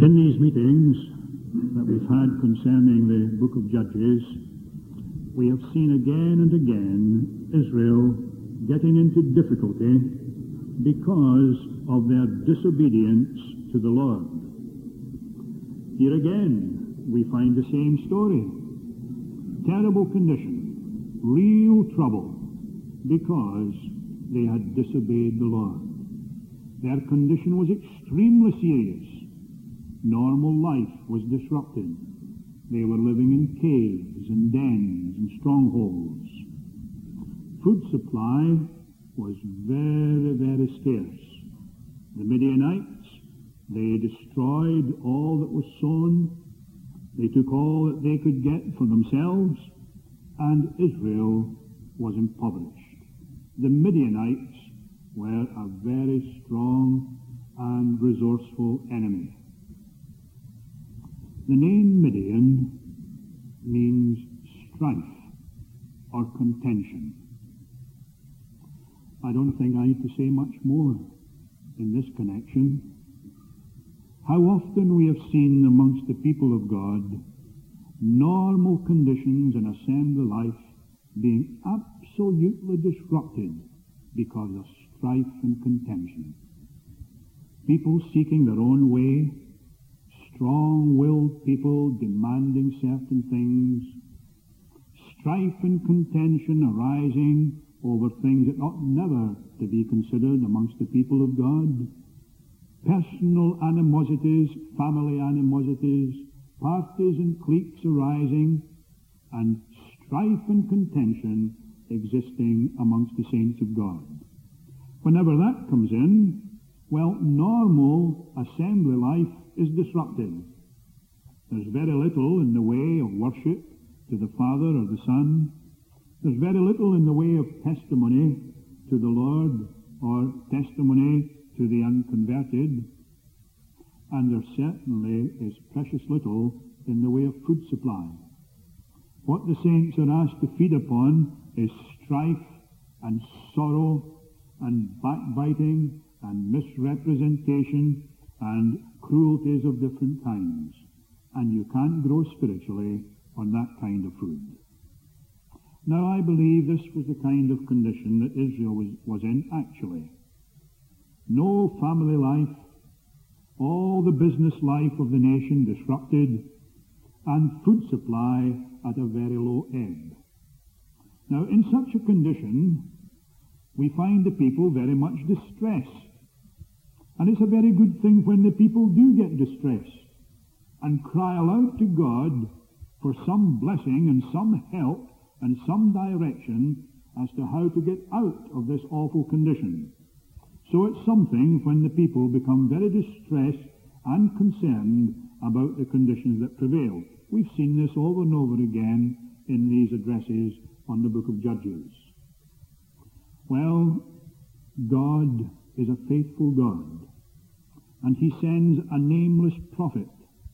In these meetings that we've had concerning the book of Judges, we have seen again and again Israel getting into difficulty because of their disobedience to the Lord. Here again, we find the same story. Terrible condition, real trouble, because they had disobeyed the Lord. Their condition was extremely serious. Normal life was disrupted. They were living in caves and dens and strongholds. Food supply was very, very scarce. The Midianites, they destroyed all that was sown. They took all that they could get for themselves, and Israel was impoverished. The Midianites were a very strong and resourceful enemy. The name Midian means strife or contention. I don't think I need to say much more in this connection. How often we have seen amongst the people of God normal conditions in assembly life being absolutely disrupted because of strife and contention. People seeking their own way, strong-willed people demanding certain things, strife and contention arising over things that ought never to be considered amongst the people of God, personal animosities, family animosities, parties and cliques arising, and strife and contention existing amongst the saints of God. Whenever that comes in, well, normal assembly life is disrupted. There's very little in the way of worship to the Father or the Son. There's very little in the way of testimony to the Lord or testimony to the unconverted. And there certainly is precious little in the way of food supply. What the saints are asked to feed upon is strife and sorrow and backbiting and misrepresentation and cruelties of different kinds. And you can't grow spiritually on that kind of food. Now, I believe this was the kind of condition that Israel was in actually. No family life, all the business life of the nation disrupted, and food supply at a very low ebb. Now, in such a condition, we find the people very much distressed. And it's a very good thing when the people do get distressed and cry aloud to God for some blessing and some help and some direction as to how to get out of this awful condition. So it's something when the people become very distressed and concerned about the conditions that prevail. We've seen this over and over again in these addresses on the book of Judges. Well, God is a faithful God, and he sends a nameless prophet.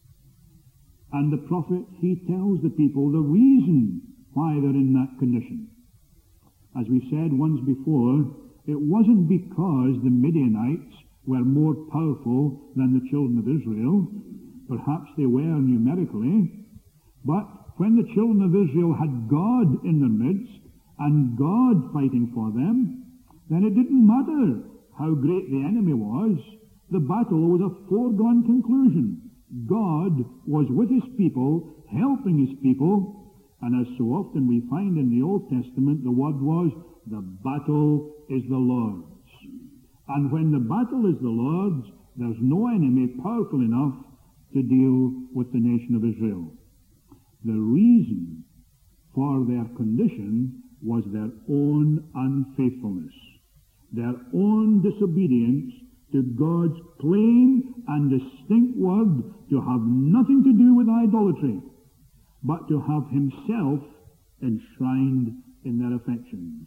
And the prophet, he tells the people the reason why they're in that condition. As we said once before, it wasn't because the Midianites were more powerful than the children of Israel. Perhaps they were numerically, but when the children of Israel had God in their midst and God fighting for them, then it didn't matter how great the enemy was. The battle was a foregone conclusion. God was with his people, helping his people, and as so often we find in the Old Testament, the word was, the battle is the Lord's. And when the battle is the Lord's, there's no enemy powerful enough to deal with the nation of Israel. The reason for their condition was their own unfaithfulness, their own disobedience to God's plain and distinct word to have nothing to do with idolatry, but to have himself enshrined in their affections.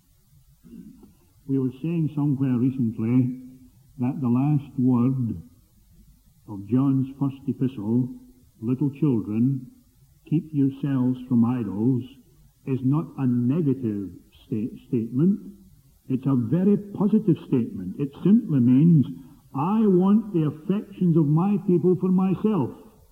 We were saying somewhere recently that the last word of John's first epistle, little children, keep yourselves from idols, is not a negative statement. It's a very positive statement. It simply means I want the affections of my people for myself.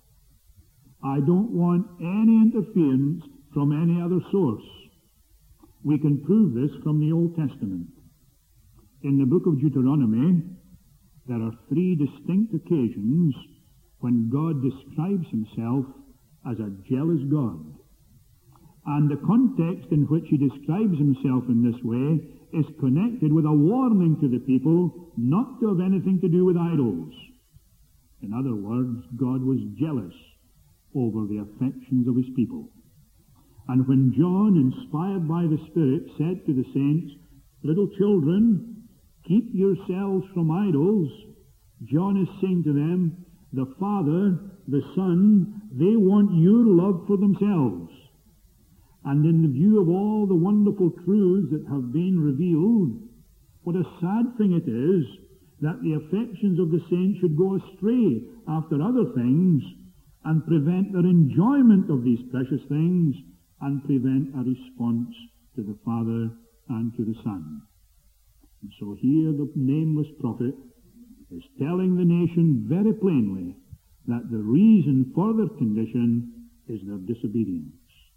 I don't want any interference from any other source. We can prove this from the Old Testament. In the book of Deuteronomy, there are 3 distinct occasions when God describes himself as a jealous God. And the context in which he describes himself in this way is connected with a warning to the people not to have anything to do with idols. In other words, God was jealous over the affections of his people. And when John, inspired by the Spirit, said to the saints, "Little children, keep yourselves from idols," John is saying to them, the Father, the Son, they want your love for themselves. And in the view of all the wonderful truths that have been revealed, what a sad thing it is that the affections of the saints should go astray after other things and prevent their enjoyment of these precious things and prevent a response to the Father and to the Son. And so here the nameless prophet is telling the nation very plainly that the reason for their condition is their disobedience.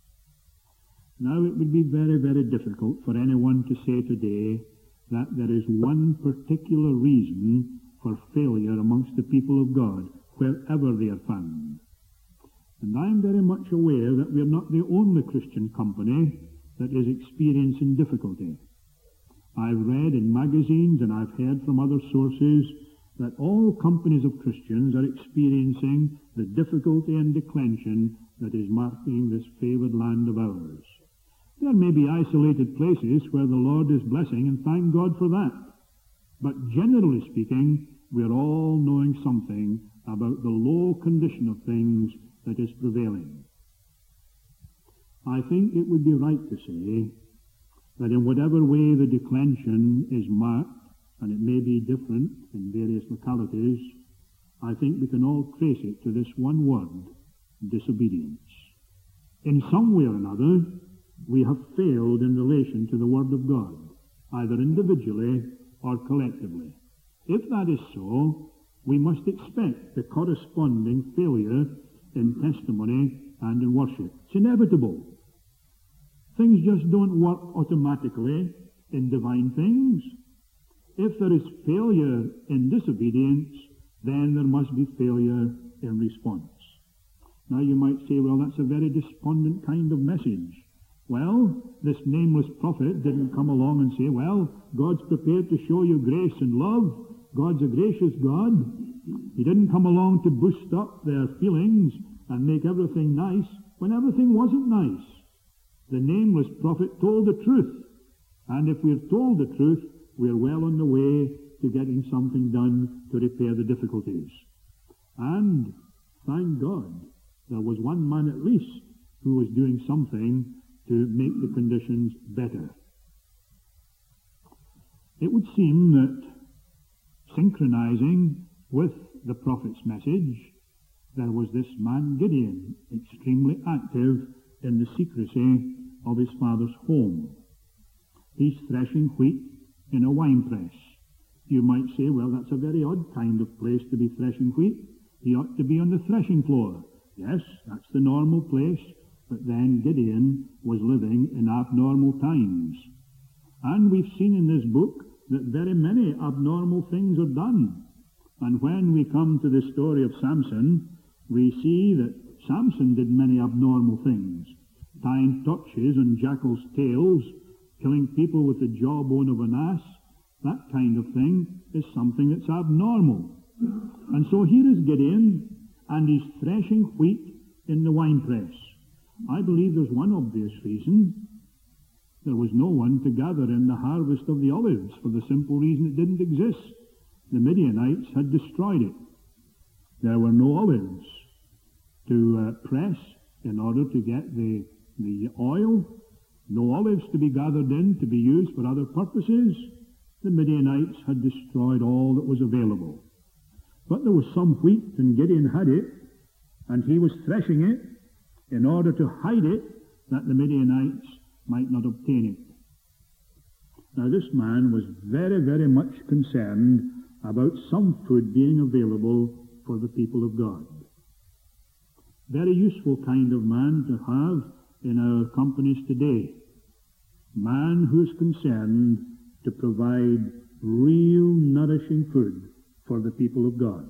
Now, it would be very, very difficult for anyone to say today that there is one particular reason for failure amongst the people of God, wherever they are found. And I am very much aware that we are not the only Christian company that is experiencing difficulty. I've read in magazines and I've heard from other sources that all companies of Christians are experiencing the difficulty and declension that is marking this favored land of ours. There may be isolated places where the Lord is blessing, and thank God for that. But generally speaking, we are all knowing something about the low condition of things that is prevailing. I think it would be right to say that in whatever way the declension is marked, and it may be different in various localities, I think we can all trace it to this one word, disobedience. In some way or another, we have failed in relation to the Word of God, either individually or collectively. If that is so, we must expect the corresponding failure in testimony and in worship. It's inevitable. Things just don't work automatically in divine things. If there is failure in disobedience, then there must be failure in response. Now you might say, well, that's a very despondent kind of message. Well, this nameless prophet didn't come along and say, well, God's prepared to show you grace and love. God's a gracious God. He didn't come along to boost up their feelings and make everything nice when everything wasn't nice. The nameless prophet told the truth. And if we're told the truth, we're well on the way to getting something done to repair the difficulties. And, thank God, there was one man at least who was doing something to make the conditions better. It would seem that, synchronizing with the prophet's message, there was this man Gideon, extremely active in the secrecy of his father's home. He's threshing wheat in a winepress. You might say, well, that's a very odd kind of place to be threshing wheat. He ought to be on the threshing floor. Yes, that's the normal place. But then Gideon was living in abnormal times. And we've seen in this book that very many abnormal things are done. And when we come to the story of Samson, we see that Samson did many abnormal things. Tying torches on jackals' tails, killing people with the jawbone of an ass, that kind of thing is something that's abnormal. And so here is Gideon, and he's threshing wheat in the winepress. I believe there's one obvious reason. There was no one to gather in the harvest of the olives for the simple reason it didn't exist. The Midianites had destroyed it. There were no olives to press in order to get the oil, no olives to be gathered in to be used for other purposes. The Midianites had destroyed all that was available. But there was some wheat, and Gideon had it, and he was threshing it in order to hide it, that the Midianites might not obtain it. Now this man was very, very much concerned about some food being available for the people of God. Very useful kind of man to have in our companies today. Man who is concerned to provide real nourishing food for the people of God.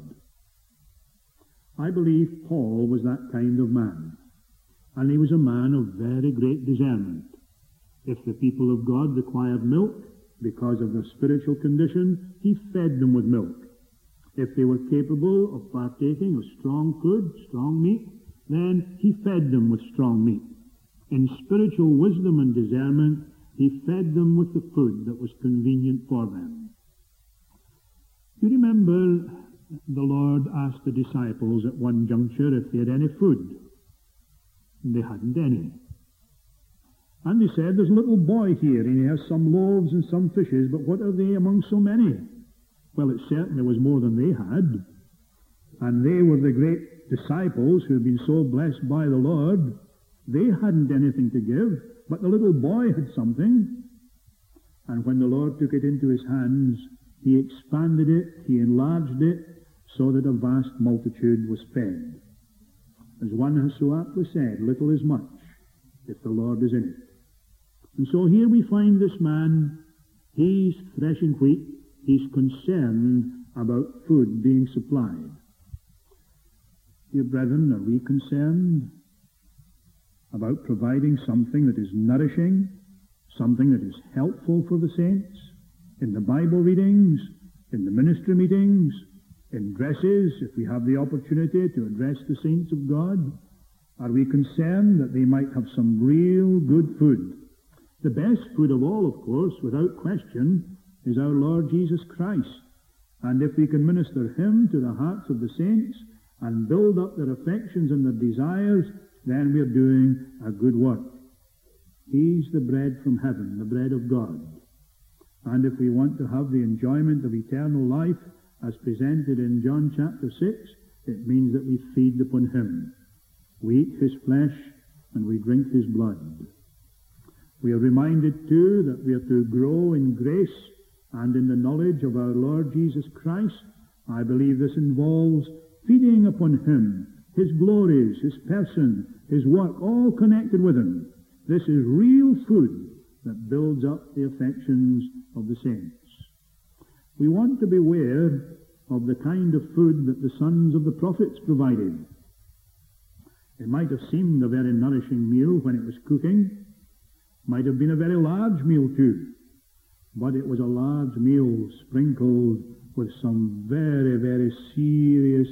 I believe Paul was that kind of man, and he was a man of very great discernment. If the people of God required milk because of their spiritual condition, he fed them with milk. If they were capable of partaking of strong food, strong meat, then he fed them with strong meat. In spiritual wisdom and discernment, he fed them with the food that was convenient for them. You remember the Lord asked the disciples at one juncture if they had any food. And they hadn't any. And he said, there's a little boy here, and he has some loaves and some fishes, but what are they among so many? Well, it certainly was more than they had. And they were the great disciples who had been so blessed by the Lord. They hadn't anything to give, but the little boy had something. And when the Lord took it into his hands, he expanded it, he enlarged it, so that a vast multitude was fed. As one has so aptly said, little is much, if the Lord is in it. And so here we find this man, he's threshing wheat, he's concerned about food being supplied. Dear brethren, are we concerned about providing something that is nourishing, something that is helpful for the saints, in the Bible readings, in the ministry meetings, in dresses, if we have the opportunity to address the saints of God? Are we concerned that they might have some real good food? The best food of all, of course, without question, is our Lord Jesus Christ. And if we can minister him to the hearts of the saints and build up their affections and their desires, then we're doing a good work. He's the bread from heaven, the bread of God. And if we want to have the enjoyment of eternal life, as presented in John chapter 6, it means that we feed upon him. We eat his flesh and we drink his blood. We are reminded too that we are to grow in grace and in the knowledge of our Lord Jesus Christ. I believe this involves feeding upon him, his glories, his person, his work, all connected with him. This is real food that builds up the affections of the saints. We want to beware of the kind of food that the sons of the prophets provided. It might have seemed a very nourishing meal when it was cooking. Might have been a very large meal too. But it was a large meal sprinkled with some very, very serious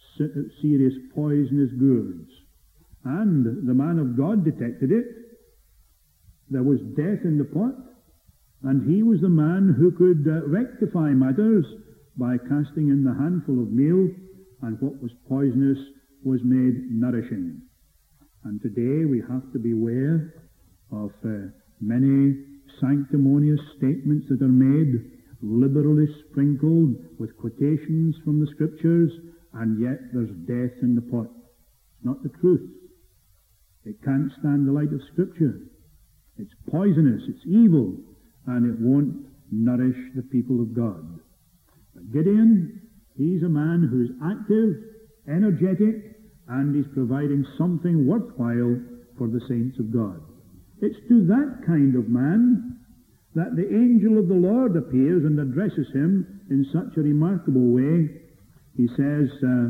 poisonous goods. And the man of God detected it. There was death in the pot. And he was the man who could rectify matters by casting in the handful of meal, and what was poisonous was made nourishing. And today we have to beware of many sanctimonious statements that are made, liberally sprinkled with quotations from the Scriptures, and yet there's death in the pot. It's not the truth. It can't stand the light of Scripture. It's poisonous, it's evil, and it won't nourish the people of God. But Gideon, he's a man who's active, energetic, and he's providing something worthwhile for the saints of God. It's to that kind of man that the angel of the Lord appears and addresses him in such a remarkable way. He says,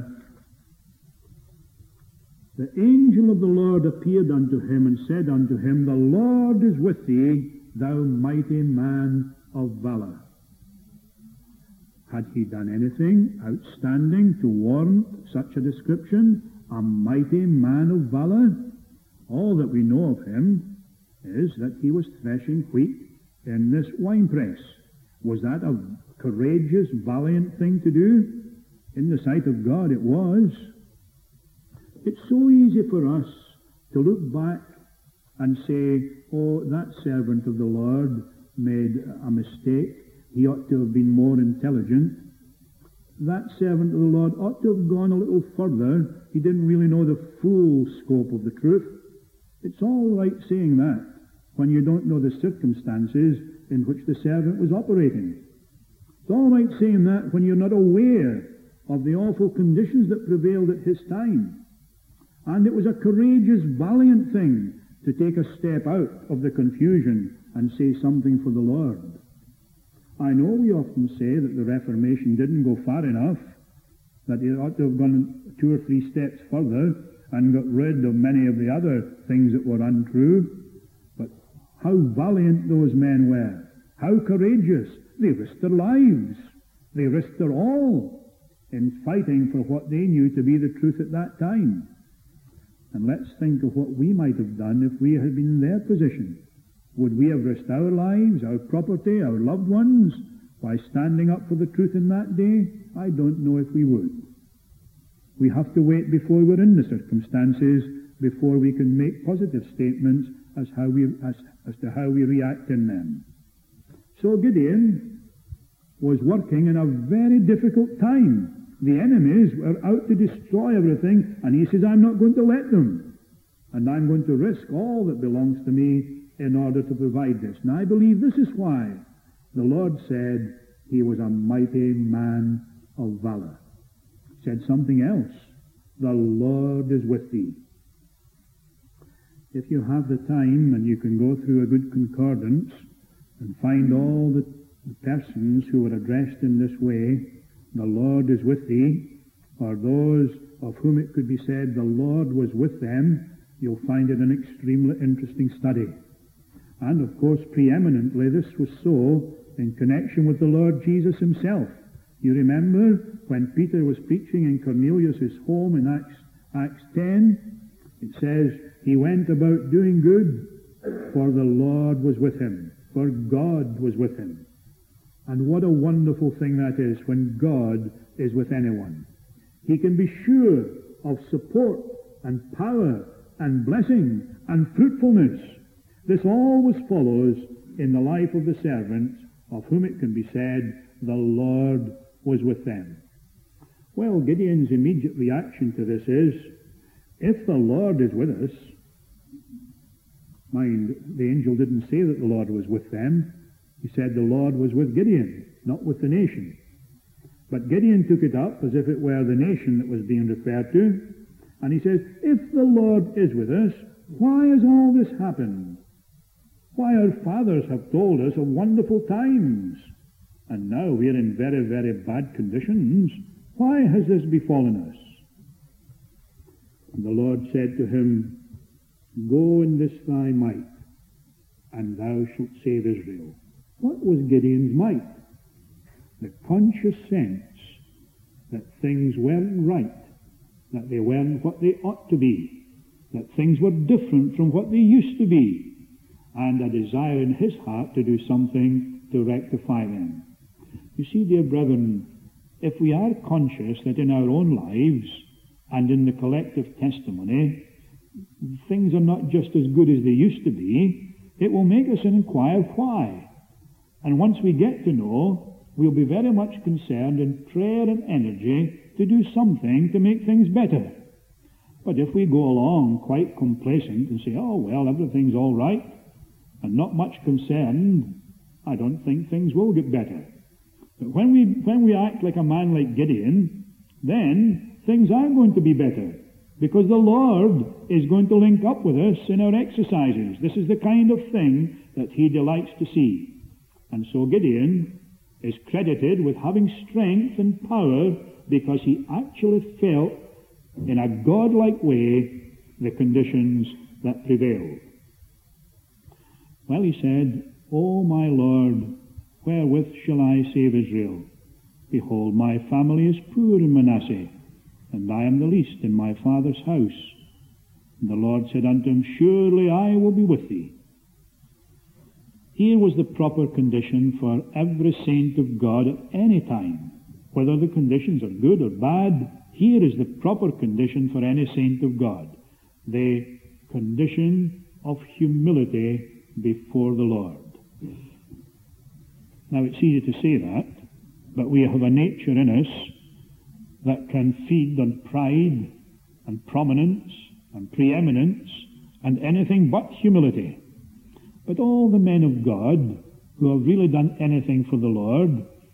the angel of the Lord appeared unto him and said unto him, the Lord is with thee, thou mighty man of valor. Had he done anything outstanding to warrant such a description? A mighty man of valor? All that we know of him is that he was threshing wheat in this winepress. Was that a courageous, valiant thing to do? In the sight of God it was. It's so easy for us to look back and say, oh, that servant of the Lord made a mistake. He ought to have been more intelligent. That servant of the Lord ought to have gone a little further. He didn't really know the full scope of the truth. It's all right saying that when you don't know the circumstances in which the servant was operating. all right saying that when you're not aware of the awful conditions that prevailed at his time. And it was a courageous, valiant thing to take a step out of the confusion and say something for the Lord. I know we often say that the Reformation didn't go far enough, that it ought to have gone 2 or 3 steps further and got rid of many of the other things that were untrue. But how valiant those men were, how courageous. They risked their lives, they risked their all in fighting for what they knew to be the truth at that time. And let's think of what we might have done if we had been in their position. Would we have risked our lives, our property, our loved ones, by standing up for the truth in that day? I don't know if we would. We have to wait before we're in the circumstances before we can make positive statements as to how we react in them. So Gideon was working in a very difficult time. The enemies were out to destroy everything, and he says, I'm not going to let them. And I'm going to risk all that belongs to me in order to provide this. And I believe this is why the Lord said he was a mighty man of valor. He said something else. The Lord is with thee. If you have the time and you can go through a good concordance and find all the persons who were addressed in this way, the Lord is with thee, or those of whom it could be said the Lord was with them, you'll find it an extremely interesting study. And of course, preeminently, this was so in connection with the Lord Jesus himself. You remember when Peter was preaching in Cornelius' home in Acts 10, it says, he went about doing good, for the Lord was with him, for God was with him. And what a wonderful thing that is when God is with anyone. He can be sure of support and power and blessing and fruitfulness. This always follows in the life of the servants of whom it can be said, the Lord was with them. Well, Gideon's immediate reaction to this is, if the Lord is with us, mind, the angel didn't say that the Lord was with them. He said the Lord was with Gideon, not with the nation. But Gideon took it up as if it were the nation that was being referred to. And he says, if the Lord is with us, why has all this happened? Why, our fathers have told us of wonderful times, and now we are in very, very bad conditions. Why has this befallen us? And the Lord said to him, go in this thy might, and thou shalt save Israel. What was Gideon's might? The conscious sense that things weren't right, that they weren't what they ought to be, that things were different from what they used to be, and a desire in his heart to do something to rectify them. You see, dear brethren, if we are conscious that in our own lives and in the collective testimony, things are not just as good as they used to be, it will make us inquire why. And once we get to know, we'll be very much concerned in prayer and energy to do something to make things better. But if we go along quite complacent and say, oh, well, everything's all right, and not much concerned, I don't think things will get better. But when we act like a man like Gideon, then things are going to be better, because the Lord is going to link up with us in our exercises. This is the kind of thing that he delights to see. And so Gideon is credited with having strength and power because he actually felt in a godlike way the conditions that prevailed. Well, he said, O my Lord, wherewith shall I save Israel? Behold, my family is poor in Manasseh, and I am the least in my father's house. And the Lord said unto him, surely I will be with thee. Here was the proper condition for every saint of God at any time. Whether the conditions are good or bad, here is the proper condition for any saint of God. The condition of humility before the Lord. Now, it's easy to say that, but we have a nature in us that can feed on pride and prominence and preeminence and anything but humility. But all the men of God who have really done anything for the Lord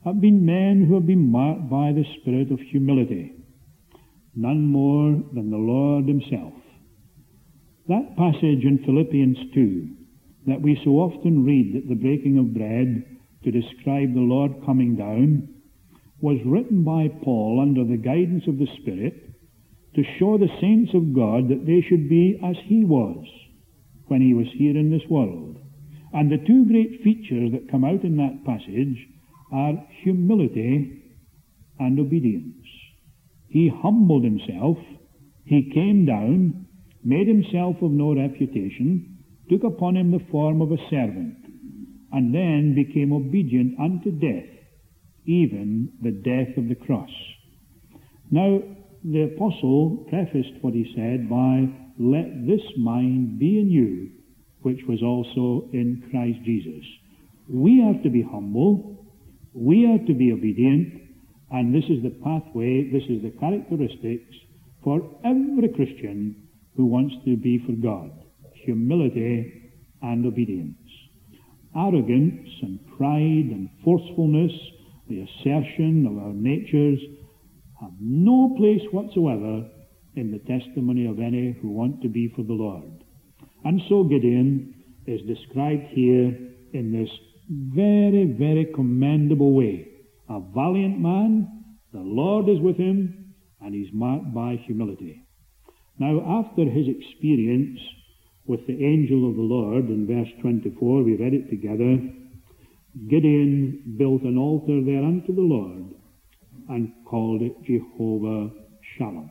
have been men who have been marked by the spirit of humility, none more than the Lord himself. That passage in Philippians 2 that we so often read at the breaking of bread to describe the Lord coming down was written by Paul under the guidance of the Spirit to show the saints of God that they should be as he was when he was here in this world. And the two great features that come out in that passage are humility and obedience. He humbled himself, he came down, made himself of no reputation, took upon him the form of a servant, and then became obedient unto death, even the death of the cross. Now, the apostle prefaced what he said by, "Let this mind be in you, which was also in Christ Jesus." We are to be humble, we are to be obedient, and this is the pathway, this is the characteristics for every Christian who wants to be for God. Humility and obedience. Arrogance and pride and forcefulness, the assertion of our natures, have no place whatsoever in the testimony of any who want to be for the Lord. And so Gideon is described here in this very, very commendable way. A valiant man, the Lord is with him, and he's marked by humility. Now, after his experience with the angel of the Lord, in verse 24, we read it together, Gideon built an altar there unto the Lord and called it Jehovah Shalom.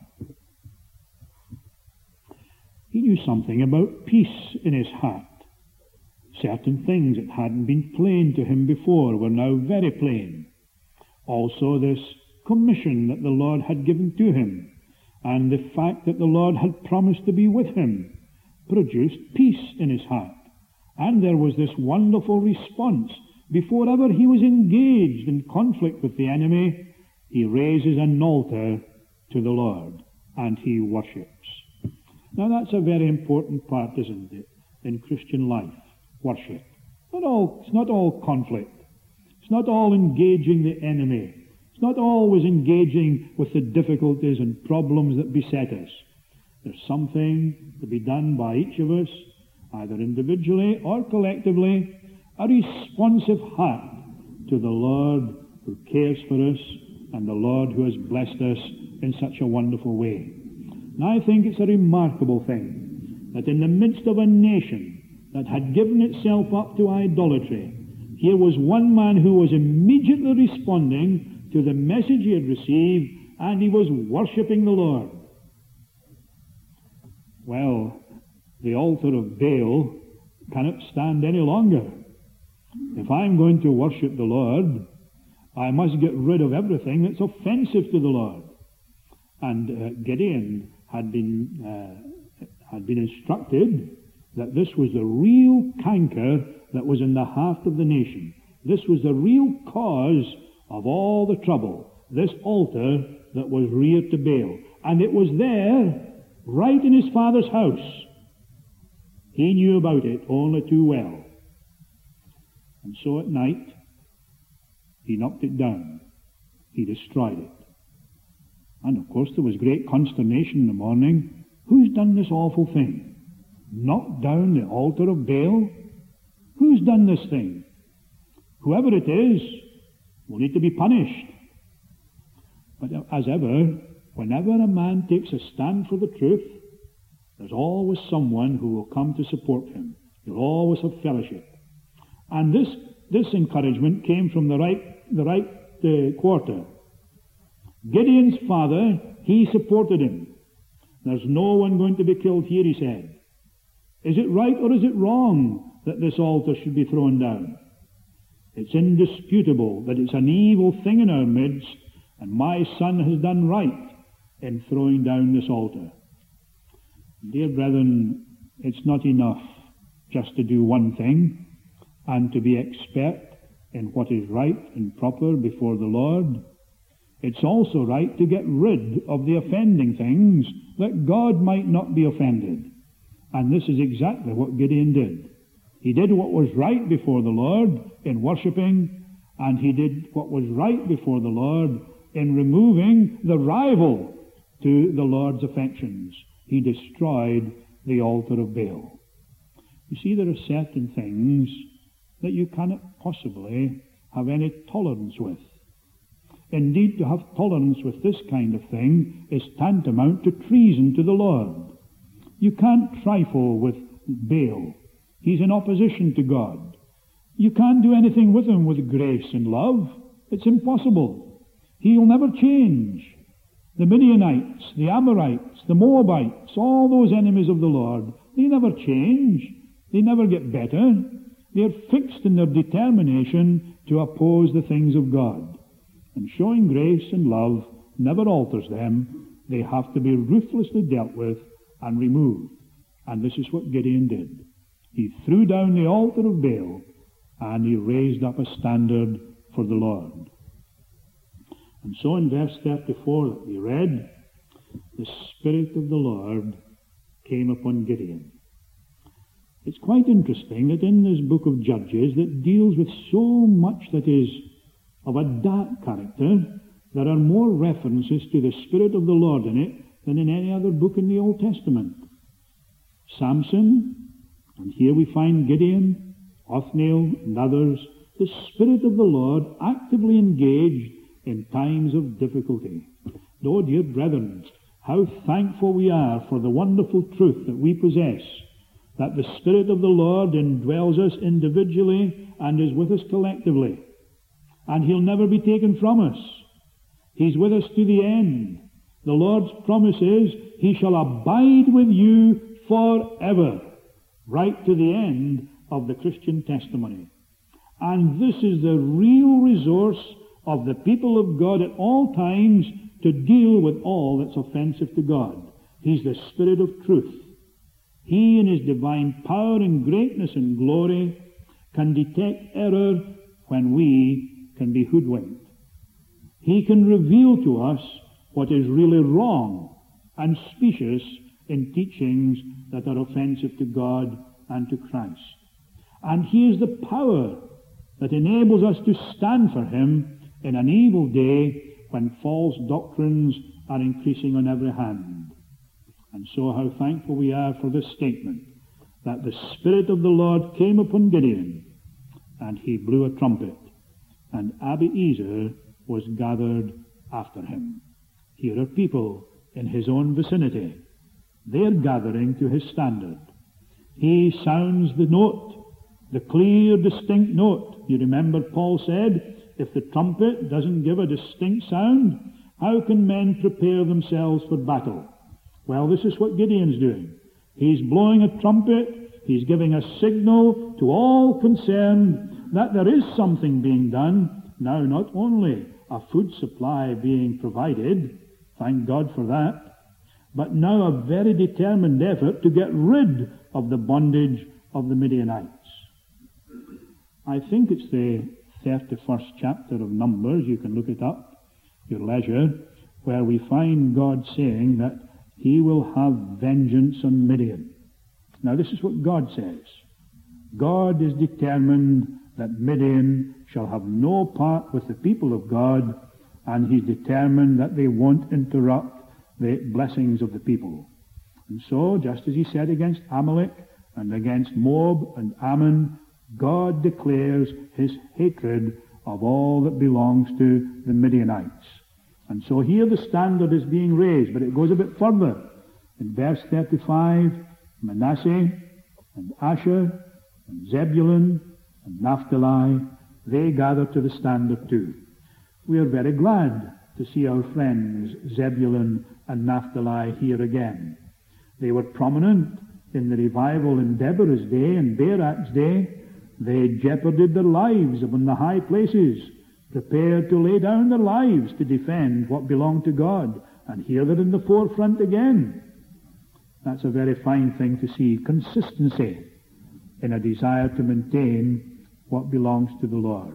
He knew something about peace in his heart. Certain things that hadn't been plain to him before were now very plain. Also this commission that the Lord had given to him, and the fact that the Lord had promised to be with him, produced peace in his heart. And there was this wonderful response. Before ever he was engaged in conflict with the enemy, he raises an altar to the Lord, and he worships. Now that's a very important part, isn't it, in Christian life, worship. It's not all conflict. It's not all engaging the enemy. It's not always engaging with the difficulties and problems that beset us. There's something to be done by each of us, either individually or collectively, a responsive heart to the Lord who cares for us and the Lord who has blessed us in such a wonderful way. And I think it's a remarkable thing that in the midst of a nation that had given itself up to idolatry, here was one man who was immediately responding to the message he had received, and he was worshipping the Lord. Well, the altar of Baal cannot stand any longer. If I'm going to worship the Lord, I must get rid of everything that's offensive to the Lord. And Gideon had been instructed that this was the real canker that was in the heart of the nation. This was the real cause of all the trouble. This altar that was reared to Baal. And it was there, right in his father's house. He knew about it only too well. And so at night, he knocked it down. He destroyed it. And of course there was great consternation in the morning. Who's done this awful thing? Knocked down the altar of Baal? Who's done this thing? Whoever it is will need to be punished. But as ever, whenever a man takes a stand for the truth, there's always someone who will come to support him. You'll always have fellowship. And this encouragement came from the right quarter. Gideon's father, he supported him. There's no one going to be killed here, he said. Is it right or is it wrong that this altar should be thrown down? It's indisputable that it's an evil thing in our midst, and my son has done right in throwing down this altar. Dear brethren, it's not enough just to do one thing and to be expert in what is right and proper before the Lord. It's also right to get rid of the offending things that God might not be offended. And this is exactly what Gideon did. He did what was right before the Lord in worshipping, And he did what was right before the Lord in removing the rival to the Lord's affections. He destroyed the altar of Baal. You see, there are certain things that you cannot possibly have any tolerance with. Indeed, to have tolerance with this kind of thing is tantamount to treason to the Lord. You can't trifle with Baal. He's in opposition to God. You can't do anything with him with grace and love. It's impossible. He'll never change. The Midianites, the Amorites, the Moabites, all those enemies of the Lord, they never change. They never get better. They're fixed in their determination to oppose the things of God. And showing grace and love never alters them. They have to be ruthlessly dealt with and removed. And this is what Gideon did. He threw down the altar of Baal, and he raised up a standard for the Lord. And so in verse 34 that we read, the Spirit of the Lord came upon Gideon. It's quite interesting that in this book of Judges that deals with so much that is of a dark character, there are more references to the Spirit of the Lord in it than in any other book in the Old Testament. Samson, and here we find Gideon, Othniel, and others, the Spirit of the Lord actively engaged in times of difficulty. Oh, dear brethren, how thankful we are for the wonderful truth that we possess, that the Spirit of the Lord indwells us individually and is with us collectively. And He'll never be taken from us. He's with us to the end. The Lord's promise is, He shall abide with you forever, right to the end of the Christian testimony. And this is the real resource of the people of God at all times to deal with all that's offensive to God. He's the Spirit of truth. He, in His divine power and greatness and glory, can detect error when we can be hoodwinked. He can reveal to us what is really wrong and specious in teachings that are offensive to God and to Christ. And He is the power that enables us to stand for Him in an evil day when false doctrines are increasing on every hand. And so how thankful we are for this statement, that the Spirit of the Lord came upon Gideon, and he blew a trumpet, and Abiezer was gathered after him. Here are people in his own vicinity. They're gathering to his standard. He sounds the note, the clear, distinct note. You remember Paul said, if the trumpet doesn't give a distinct sound, how can men prepare themselves for battle? Well, this is what Gideon's doing. He's blowing a trumpet. He's giving a signal to all concerned that there is something being done. Now, not only a food supply being provided, thank God for that, but now a very determined effort to get rid of the bondage of the Midianites. I think it's the 31st chapter of Numbers, you can look it up, your leisure, where we find God saying that He will have vengeance on Midian. Now this is what God says. God is determined that Midian shall have no part with the people of God, and He's determined that they won't interrupt the blessings of the people. And so, just as He said against Amalek and against Moab and Ammon, God declares His hatred of all that belongs to the Midianites. And so here the standard is being raised, but it goes a bit further. In verse 35, Manasseh and Asher and Zebulun and Naphtali, they gather to the standard too. We are very glad to see our friends Zebulun and Naphtali here again. They were prominent in the revival in Deborah's day and Barak's day. They jeoparded their lives upon the high places, prepared to lay down their lives to defend what belonged to God. And here they're in the forefront again. That's a very fine thing to see. Consistency in a desire to maintain what belongs to the Lord.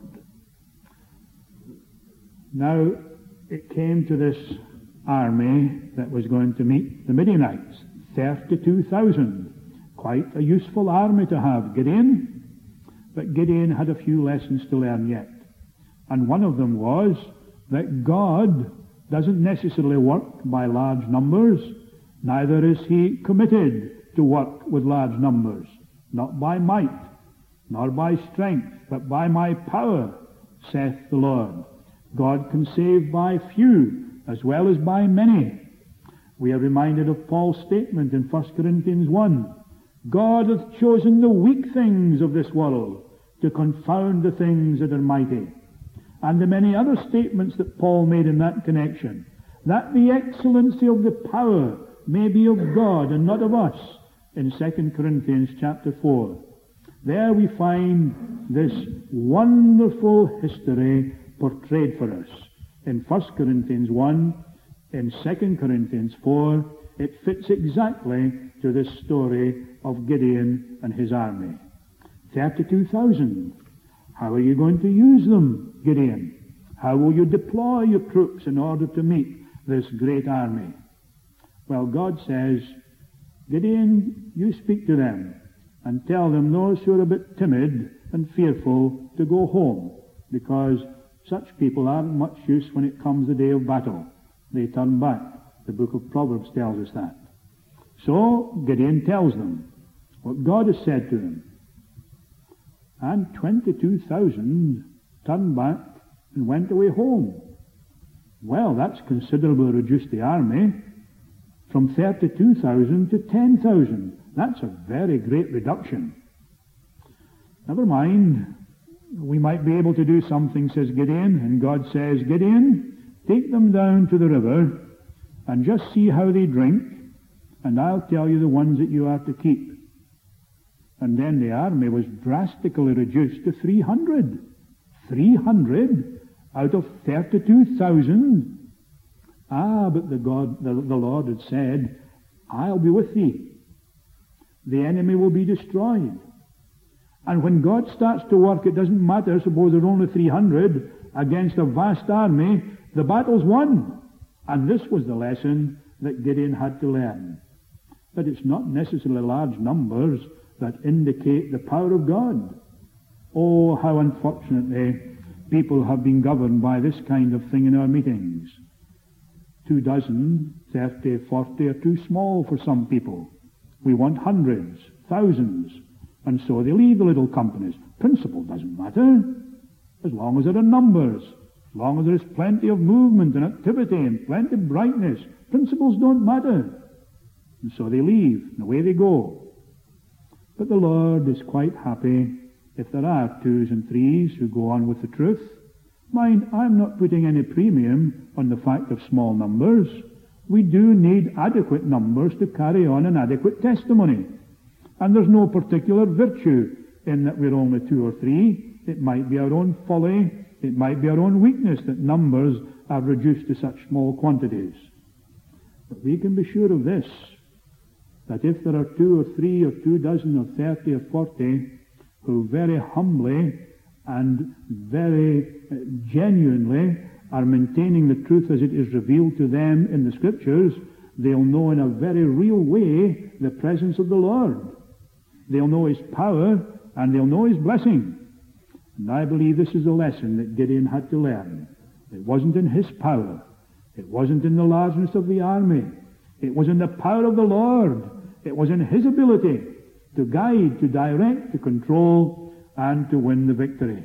Now, it came to this army that was going to meet the Midianites. 32,000. Quite a useful army to have. Gideon. But Gideon had a few lessons to learn yet. And one of them was that God doesn't necessarily work by large numbers, neither is he committed to work with large numbers, not by might, nor by strength, but by my power, saith the Lord. God can save by few as well as by many. We are reminded of Paul's statement in 1 Corinthians 1. God hath chosen the weak things of this world to confound the things that are mighty. And the many other statements that Paul made in that connection, that the excellency of the power may be of God and not of us, in 2 Corinthians chapter 4. There we find this wonderful history portrayed for us. In 1 Corinthians 1, in 2 Corinthians 4, it fits exactly to this story of Gideon and his army. 32,000. How are you going to use them, Gideon? How will you deploy your troops in order to meet this great army? Well, God says, Gideon, you speak to them and tell them those who are a bit timid and fearful to go home, because such people aren't much use when it comes the day of battle. They turn back. The book of Proverbs tells us that. So Gideon tells them what God has said to them. And 22,000 turned back and went away home. Well, that's considerably reduced the army from 32,000 to 10,000. That's a very great reduction. Never mind. We might be able to do something, says Gideon. And God says, Gideon, take them down to the river and just see how they drink, and I'll tell you the ones that you are to keep. And then the army was drastically reduced to 300. 300 out of 32,000. But the Lord had said, I'll be with thee. The enemy will be destroyed. And when God starts to work, it doesn't matter, suppose there's only 300 against a vast army, the battle's won. And this was the lesson that Gideon had to learn. That it's not necessarily large numbers that indicate the power of God. Oh, how unfortunately people have been governed by this kind of thing in our meetings. 24, 30, 40 are too small for some people. We want hundreds, thousands, and so they leave the little companies. Principle doesn't matter, as long as there are numbers, as long as there is plenty of movement and activity and plenty of brightness. Principles don't matter. And so they leave, and away they go. But the Lord is quite happy if there are twos and threes who go on with the truth. Mind, I'm not putting any premium on the fact of small numbers. We do need adequate numbers to carry on an adequate testimony. And there's no particular virtue in that we're only two or three. It might be our own folly, it might be our own weakness that numbers are reduced to such small quantities. But we can be sure of this, that if there are 2 or 3 or 2 dozen or 30 or 40 who very humbly and very genuinely are maintaining the truth as it is revealed to them in the Scriptures, they'll know in a very real way the presence of the Lord. They'll know His power and they'll know His blessing. And I believe this is a lesson that Gideon had to learn. It wasn't in his power. It wasn't in the largeness of the army. It was in the power of the Lord. It was in His ability to guide, to direct, to control, and to win the victory.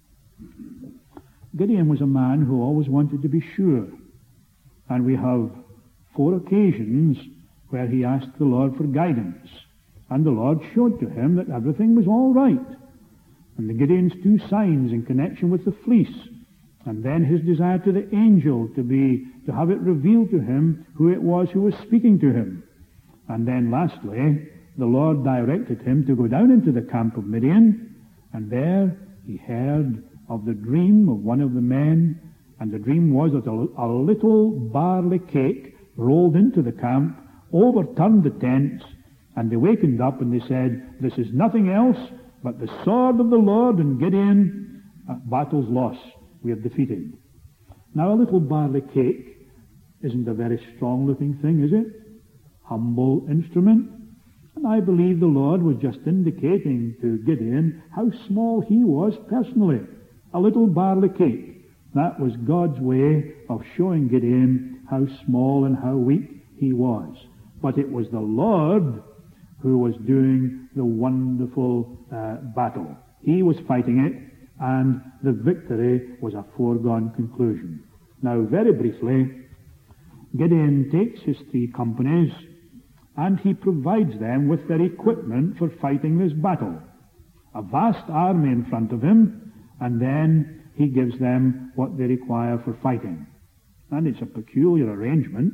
Gideon was a man who always wanted to be sure. And we have 4 occasions where he asked the Lord for guidance. And the Lord showed to him that everything was all right. And the Gideon's 2 signs in connection with the fleece, and then his desire to the angel to have it revealed to him who it was who was speaking to him. And then lastly, the Lord directed him to go down into the camp of Midian, and there he heard of the dream of one of the men, and the dream was that a little barley cake rolled into the camp, overturned the tents, and they wakened up and they said, "This is nothing else but the sword of the Lord," and Gideon, battle's lost. We are defeated. Now, a little barley cake isn't a very strong-looking thing, is it? Humble instrument. And I believe the Lord was just indicating to Gideon how small he was personally. a little barley cake. That was God's way of showing Gideon how small and how weak he was. But it was the Lord who was doing the wonderful battle. He was fighting it, and the victory was a foregone conclusion. Now, very briefly, Gideon takes his 3 companies, and he provides them with their equipment for fighting this battle. A vast army in front of him, and then he gives them what they require for fighting. And it's a peculiar arrangement.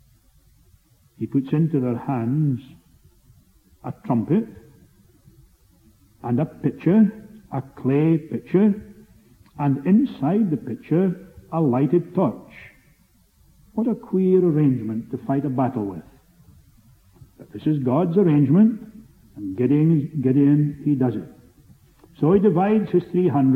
He puts into their hands a trumpet and a pitcher, a clay pitcher, and inside the pitcher a lighted torch. What a queer arrangement to fight a battle with. But this is God's arrangement, and Gideon, he does it. So he divides his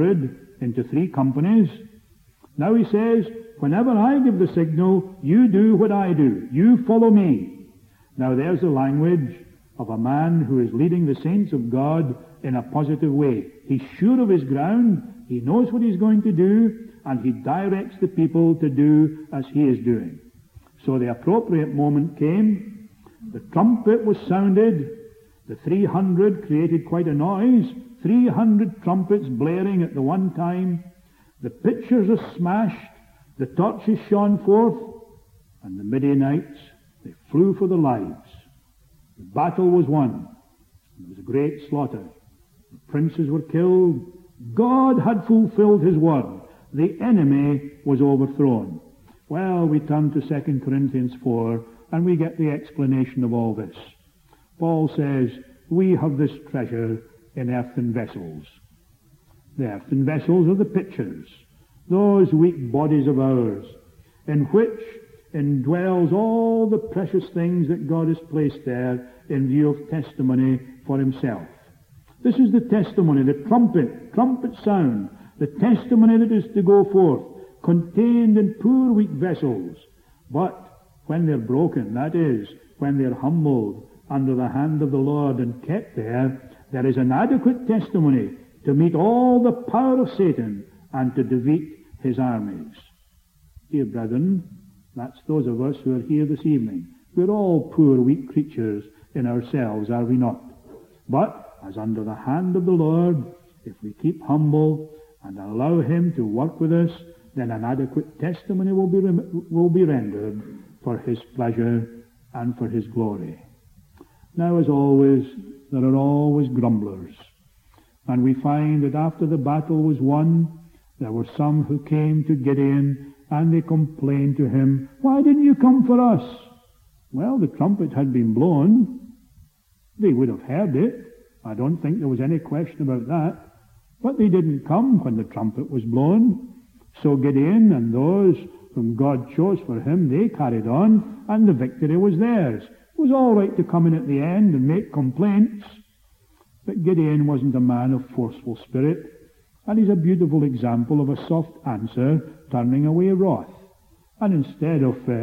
300 into 3 companies. Now he says, whenever I give the signal, you do what I do. You follow me. Now there's the language of a man who is leading the saints of God in a positive way. He's sure of his ground. He knows what he's going to do, and he directs the people to do as he is doing. So the appropriate moment came. The trumpet was sounded. The 300 created quite a noise. 300 trumpets blaring at the one time. The pitchers are smashed. The torches shone forth. And the Midianites, they flew for their lives. The battle was won. There was a great slaughter. The princes were killed. God had fulfilled his word. The enemy was overthrown. Well, we turn to 2 Corinthians 4, and we get the explanation of all this. Paul says, we have this treasure in earthen vessels. The earthen vessels are the pitchers, those weak bodies of ours, in which indwells all the precious things that God has placed there in view of testimony for himself. This is the testimony, the trumpet sound, the testimony that is to go forth, contained in poor weak vessels. But when they're broken, that is, when they're humbled under the hand of the Lord and kept there, there is an adequate testimony to meet all the power of Satan and to defeat his armies. Dear brethren, that's those of us who are here this evening. We're all poor, weak creatures in ourselves, are we not? But as under the hand of the Lord, if we keep humble and allow him to work with us, then an adequate testimony will be rendered for his pleasure and for his glory. Now, as always, there are always grumblers. And we find that after the battle was won, there were some who came to Gideon and they complained to him, why didn't you come for us? Well, the trumpet had been blown. They would have heard it. I don't think there was any question about that. But they didn't come when the trumpet was blown. So Gideon and those whom God chose for him, they carried on, and the victory was theirs. It was all right to come in at the end and make complaints. But Gideon wasn't a man of forceful spirit, and he's a beautiful example of a soft answer turning away wrath. And instead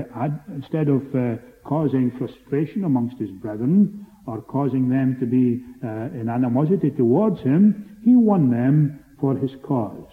of causing frustration amongst his brethren, or causing them to be in animosity towards him, he won them for his cause.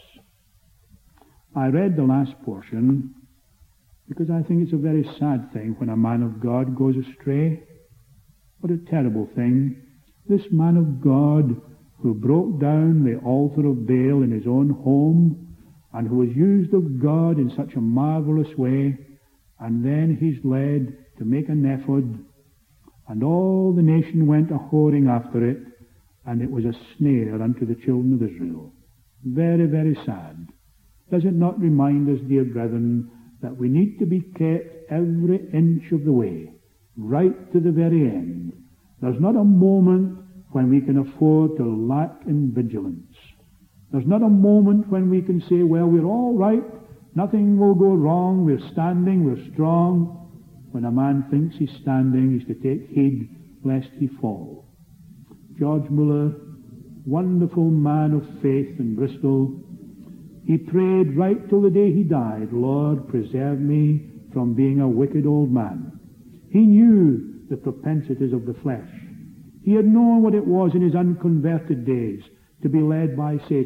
I read the last portion because I think it's a very sad thing when a man of God goes astray. What a terrible thing. This man of God who broke down the altar of Baal in his own home and who was used of God in such a marvelous way, and then he's led to make an ephod, and all the nation went a-whoring after it, and it was a snare unto the children of Israel. Very, very sad. Does it not remind us, dear brethren, that we need to be kept every inch of the way, right to the very end? There's not a moment when we can afford to lack in vigilance. There's not a moment when we can say, well, we're all right, nothing will go wrong, we're standing, we're strong. When a man thinks he's standing, he's to take heed lest he fall. George Muller, wonderful man of faith in Bristol, he prayed right till the day he died, Lord, preserve me from being a wicked old man. He knew the propensities of the flesh. He had known what it was in his unconverted days to be led by Satan.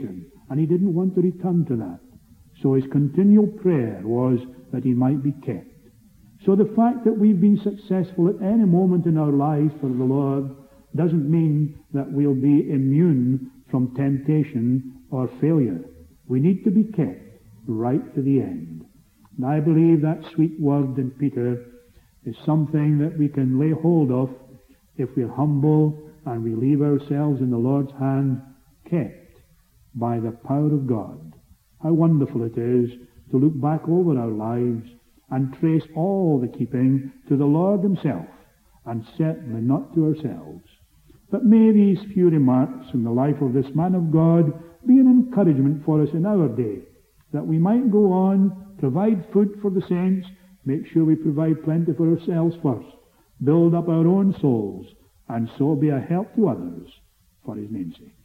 and he didn't want to return to that. So his continual prayer was that he might be kept. So the fact that we've been successful at any moment in our life for the Lord doesn't mean that we'll be immune from temptation or failure. We need to be kept right to the end. And I believe that sweet word in Peter is something that we can lay hold of if we're humble and we leave ourselves in the Lord's hand, kept by the power of God. How wonderful it is to look back over our lives and trace all the keeping to the Lord himself, and certainly not to ourselves. But may these few remarks in the life of this man of God be an encouragement for us in our day, that we might go on, provide food for the saints, make sure we provide plenty for ourselves first, build up our own souls, and so be a help to others for his name's sake.